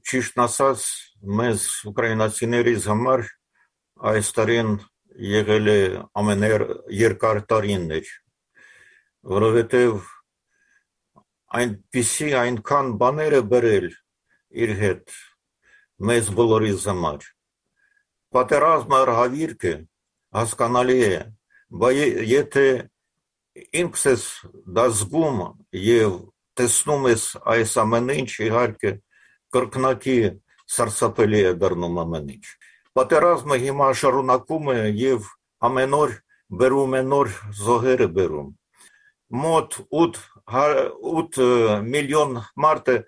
ճիշտն ասած, մեզ ուկրաինացիներից համար այս տարին եղել է ամենաերկար տարին էր, որովհետև այնքան բաներ է բերել իր հետ մեզ բոլորիս համար։ Պատերազմը հավիրք է, հասկանալի է, բայց եթե ինքս ես դա զգում և տեսնում ես այս ամեն ինչ, իհարկե կրկնակի սարսափելի է դառնում ամեն ինչ։ Պատերազմը հիմա շարունակում է և ամեն օր բերում է նոր զոհեր է բերում։ Մոտ 8 միլիոն մարդ է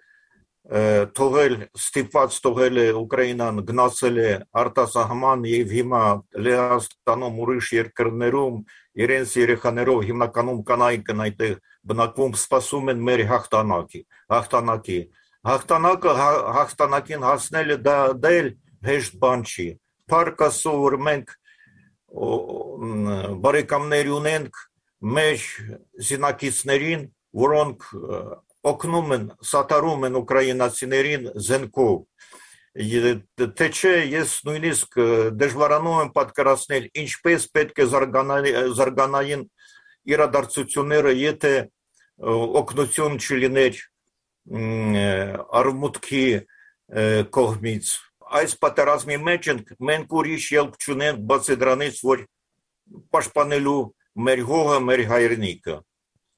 ստիպված թողել է Ուկրաինան, գնացել է արտասահման և հիմա Լեհաստանում ուրիշ երկրներում իրենց երեխաներով հիմնականում կանայք են այդտեղ բնակվում, սպասում են մեր հաղթանակի։ Հաղթանակին հասնելը դա էլ հեշտ բան չի։ Փառք Աստծո, որ մենք բարեկամներ ունենք մեր զինակիցներին, որոնք օգնում են, սատարում են ուկրաինացիներին զենքով։ Թե չէ, ես նույնիսկ դժվարանում եմ պատկերացնել, ինչպես պետք է զարգանային իրադարձությունները, եթե օգնություն չլիներ արևմուտքի կողմից։ Այս պատերազմի մեջ մենք ուրիշ ելք չունենք, բացի դրանից, որ պաշտպանելու մեր հողը, մեր հայրենիքը։